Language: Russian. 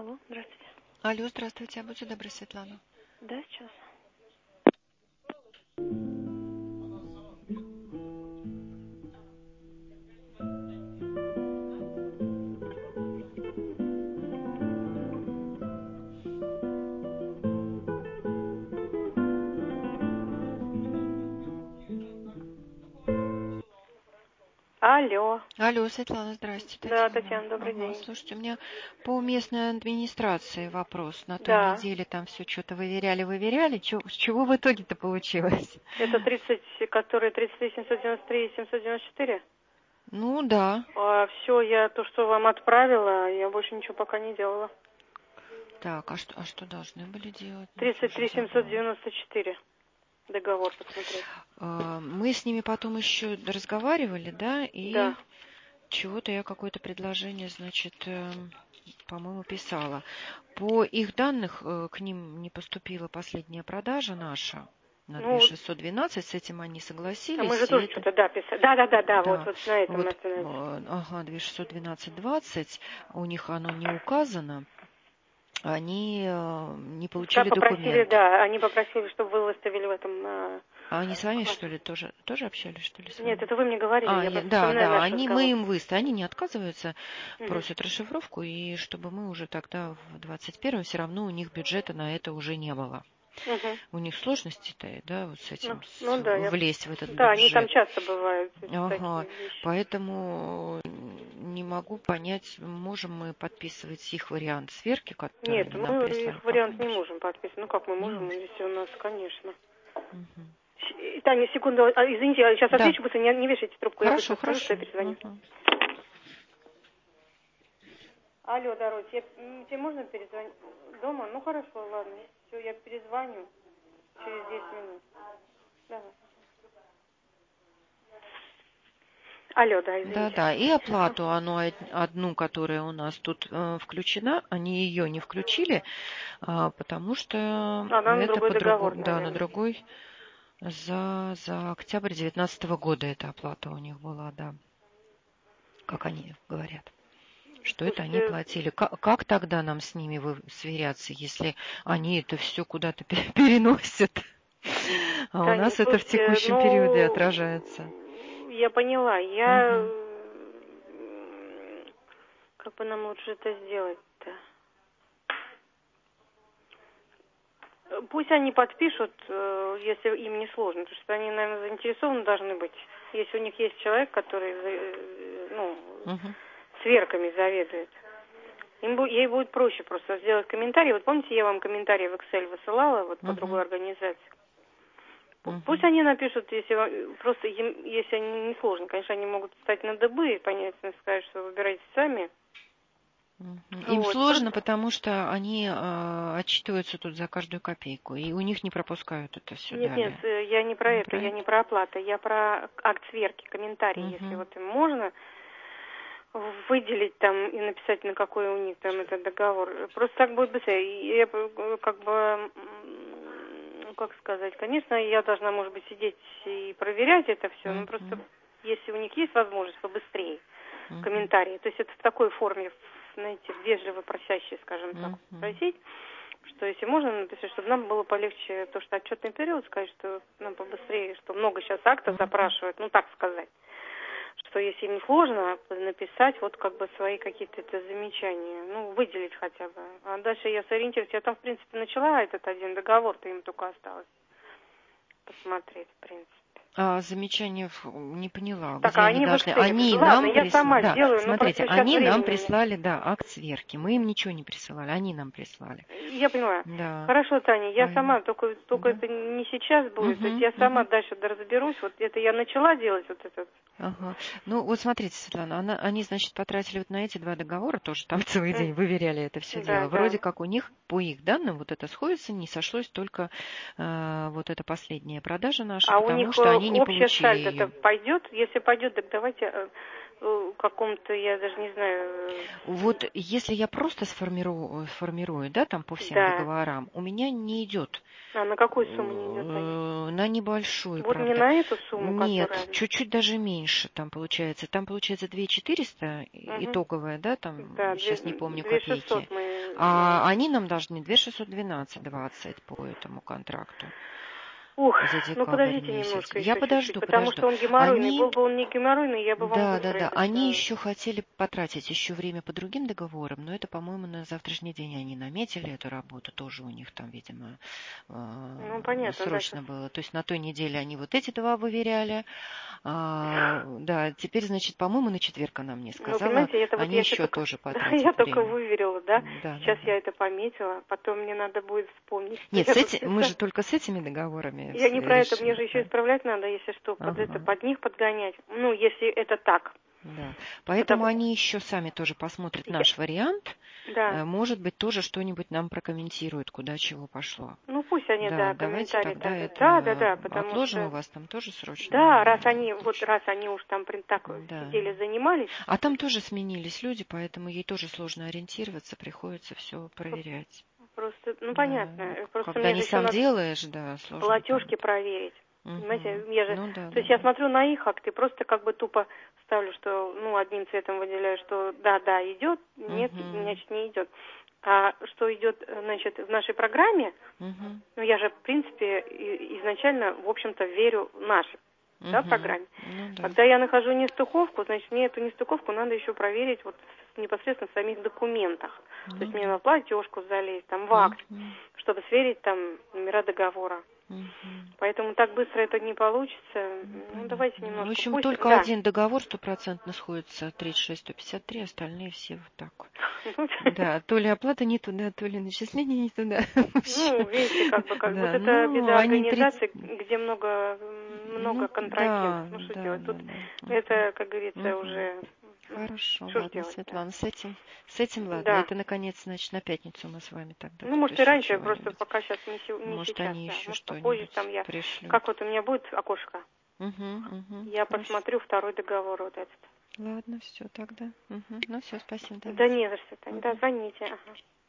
Алло, здравствуйте. Алло, здравствуйте, будьте добры, Светлана. Да, сейчас. Алло. Алло, Светлана, здрасте, Да, Татьяна. Татьяна, добрый день. Слушайте, у меня по местной администрации вопрос. На той Да. неделе там все что-то выверяли. С чего в итоге-то получилось? Это 30, которые 33, 793 и 794? Ну, да. Все, я то, что вам отправила, я больше ничего пока не делала. Так, а что должны были делать? 33, 794. Договор посмотреть. Мы с ними потом еще разговаривали, да, и Да. чего-то я какое-то предложение, значит, по-моему, писала. По их данных к ним не поступила последняя продажа наша на 2612, с этим они согласились. А мы же тоже что-то, да, писали. Да, вот на этом вот, мы остановились. Ага, 2612-20, у них оно не указано. Они не получили документ. Да, они попросили, чтобы вы выставили в этом... А они с вами, что ли, тоже общались, что ли, с вами? Нет, это вы мне говорили. Да, мы им выставили. Они не отказываются, просят расшифровку, и чтобы мы уже тогда в 21-м все равно у них бюджета на это уже не было. У них сложности-то, да, вот с этим, влезть в этот бюджет. Да, они там часто бывают. Ага, поэтому не могу понять, можем мы подписывать их вариант сверки, который Нет, они нам прислали? Нет, мы их вариант не можем подписывать. Ну, как мы можем, если у нас, конечно. Угу. Таня, секунду, извините, я сейчас отвечу, быстро, не вешайте трубку. Хорошо, я скажу, что я перезвоню. Алло, Дороть, тебе можно перезвонить? Дома? Ну, хорошо, ладно. Все, я перезвоню через 10 минут. Давай. Алло, да, извините. Да, и оплату одну, которая у нас тут включена, они ее не включили, потому что она на другой договор, на другой, за октябрь 2019 года эта оплата у них была, да, как они говорят. Что это они платили? Как тогда нам с ними сверяться, если они это все куда-то переносят? А у нас это в текущем периоде отражается. Я поняла. Как бы нам лучше это сделать-то? Пусть они подпишут, если им не сложно, потому что они, наверное, заинтересованы должны быть. Если у них есть человек, который, сверками заведует. Ей будет проще просто сделать комментарий. Вот помните, я вам комментарий в Excel высылала вот по другой организации. Пусть они напишут, если они не сложно. Конечно, они могут встать на дыбы и понятно сказать, что выбирайте сами. Им сложно, потому что они отчитываются тут за каждую копейку, и у них не пропускают это все далее. Нет, я не про это, я не про оплату, я про акт сверки, комментарий, если вот им можно выделить там и написать, на какой у них там этот договор. Просто так будет быстрее. Я как бы, как сказать, конечно, я должна, может быть, сидеть и проверять это все, но просто если у них есть возможность побыстрее комментарии, то есть это в такой форме, знаете, вежливо просящий, скажем так, просить, что если можно написать, чтобы нам было полегче, то, что отчетный период, сказать, что нам побыстрее, что много сейчас актов запрашивают, ну так сказать, что если им сложно написать вот как бы свои какие-то замечания, ну выделить хотя бы. А дальше я сориентируюсь, я там в принципе начала этот один договор-то им только осталось посмотреть, в принципе. Замечания не поняла. Так, где они должны? Они нам прислали. Смотрите, они нам прислали, акт сверки. Мы им ничего не присылали, они нам прислали. Я поняла. Да. Хорошо, Таня, я сама, только это не сейчас будет, то есть я сама дальше разберусь. Вот это я начала делать вот этот. Ага. Ну, вот смотрите, Светлана, они, значит, потратили вот на эти два договора, тоже там целый день выверяли это все дело. Вроде как у них, по их данным, вот это сходится, не сошлось только вот эта последняя продажа наша, потому что они не общая получили сальдо-то ее. пойдет? Если пойдет, так давайте каком-то, я даже не знаю. Вот если я просто сформирую, да, там по всем Да. договорам, у меня не идет. А на какую сумму не идет понять? На небольшую, Вот не правда. на эту сумму, Нет, которая... чуть-чуть даже меньше там получается. Там получается 2400 Угу. итоговая, да, там, Да, сейчас не помню 2600 копейки. мы... А они нам должны 2612,20 по этому контракту. Ух, За ну декабрь подождите месяц. немножко, Я еще чуть-чуть, подожду. потому что он геморройный. Они, Был бы он не геморройный, я бы вам быстро да, это они все... еще хотели потратить еще время по другим договорам, но это, по-моему, на завтрашний день они наметили эту работу. Тоже у них там, видимо, Ну, понятно, да. срочно было. То есть на той неделе они вот эти два выверяли. Да, теперь, значит, по-моему, на четверг она мне Ну, сказала, понимаете, это вот они я еще только... тоже Да, я потратят только время. выверила, да. Да, Сейчас да. я это пометила, потом мне надо будет вспомнить. Нет, Я тут мы же специально... только с этими договорами Я не про это, мне решили. же еще исправлять надо, если что, Ага. под них подгонять. Ну, если это так. Да. Поэтому Потому... они еще сами тоже посмотрят наш вариант. Да. Может быть, тоже что-нибудь нам прокомментируют, куда чего пошло. Ну, пусть они, Да, да, давайте комментарии тогда тогда. Да, да, это да, потому отложим. У что... вас там тоже Да, срочно. раз они уж там так Да. сидели, занимались. А там тоже сменились люди, поэтому ей тоже сложно ориентироваться, приходится все проверять. Просто, ну, Да. понятно. Просто Когда мне не же еще сам надо делаешь, да, сложно платежки кому-то. проверить. Понимаете, я же, Ну да, то да, есть я да. смотрю на их акты, просто как бы тупо ставлю, что, ну, одним цветом выделяю, что да, идет, нет, значит, не идет. А что идет, значит, в нашей программе, ну, я же, в принципе, изначально, в общем-то, верю в нашей, да, программе. Ну да. Когда я нахожу нестыковку, значит, мне эту нестыковку надо еще проверить вот непосредственно в самих документах. То есть мне на платежку залезть, там, в акт, чтобы сверить там номера договора. Поэтому так быстро это не получится. Ну, давайте немножко. В общем, Пусть, только да. один договор 100% сходится, 36-153, остальные все вот так. Да, то ли оплата не туда, то ли начисление не туда. Ну, видите, как бы, вот Да, это ну, беда они организации, где много Ну, контрагентов. да, Ну, что да, делать? да, Тут да. это, как говорится, уже... Хорошо, Что ж ладно, делать, да. Светлана, с этим ладно. Да. Это, наконец, значит, на пятницу мы с вами тогда Ну, может, и решим раньше, просто чего-нибудь. пока сейчас не Может, сейчас, они да. еще Может, попозже что-нибудь там я... пришлют. Как вот у меня будет окошко? Я Хорошо. посмотрю второй договор вот этот. Ладно, все тогда. Ну, все, спасибо, Да давайте. не за что, Таня. Да, звоните. Ага.